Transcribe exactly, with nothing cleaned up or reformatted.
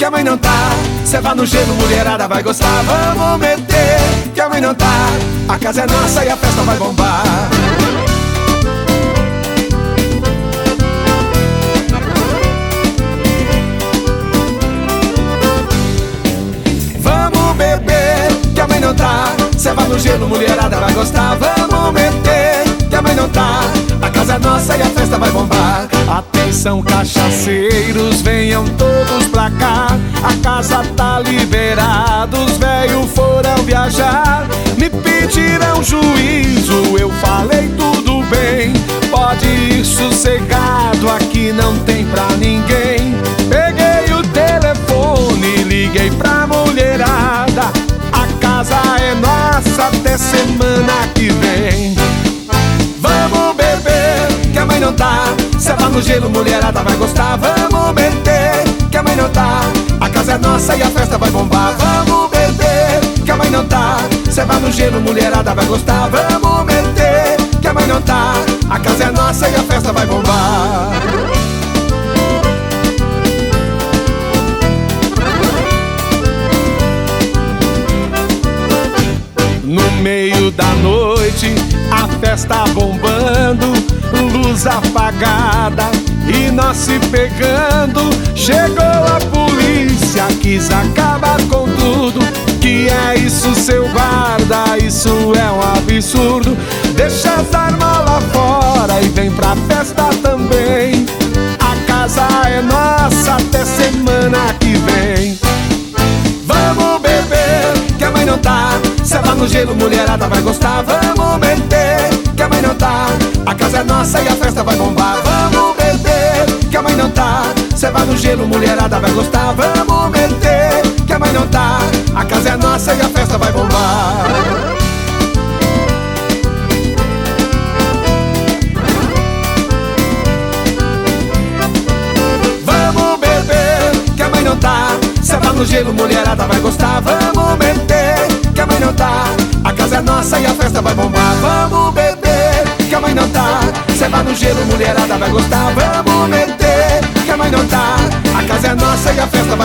que a mãe não tá. Cê vai no gelo, mulherada vai gostar. Vamos meter, que a mãe não tá. A casa é nossa e a festa vai bombar. Vamos beber, que a mãe não tá. Cê vai no gelo, mulherada vai gostar. Vamos meter, que a mãe não tá. A casa é nossa e a festa vai bombar. Atenção, cachaceiros, venham todos pra cá. A casa tá liberada, os velhos foram viajar. Me pediram juízo, eu falei tudo bem. Pode ir sossegado, aqui não tem pra ninguém. Peguei o telefone, liguei pra mulherada. A casa é nossa até semana que vem. Vamos beber, que a mãe não tá. Cê vai no gelo, mulherada vai gostar. Vamos meter, que a mãe não tá. A casa é nossa e a festa vai bombar. Vamos beber, que a mãe não tá. Cê vai no gelo, mulherada vai gostar. Vamos meter, que a mãe não tá. A casa é nossa e a festa vai bombar. No meio da noite, a festa bombando, luz apagada e nós se pegando. Chegou a polícia, quis acabar com tudo. Que é isso, seu guarda? Isso é um absurdo. Deixa as armas lá fora e vem pra festa também. A casa é nossa até semana que vem. Vamos beber, que a mãe não tá. Cê vai no gelo, mulherada vai gostar. Vamos meter, que a mãe não tá. A casa é nossa e a festa vai bombar. Vamos beber, que a mãe não tá. Cê vai no gelo, mulherada vai gostar. Vamos meter, que a mãe não tá. A casa é nossa e a festa vai bombar. Vamos beber, que a mãe não tá. Cê vai no gelo, mulherada vai gostar. Vamos meter, que a mãe não tá. A casa é nossa e a festa vai bombar. Vamos beber, que a mãe não tá. Cê vai no gelo, mulherada vai gostar. Vamos meter, que a mãe não tá. A casa é nossa e a festa vai bombar.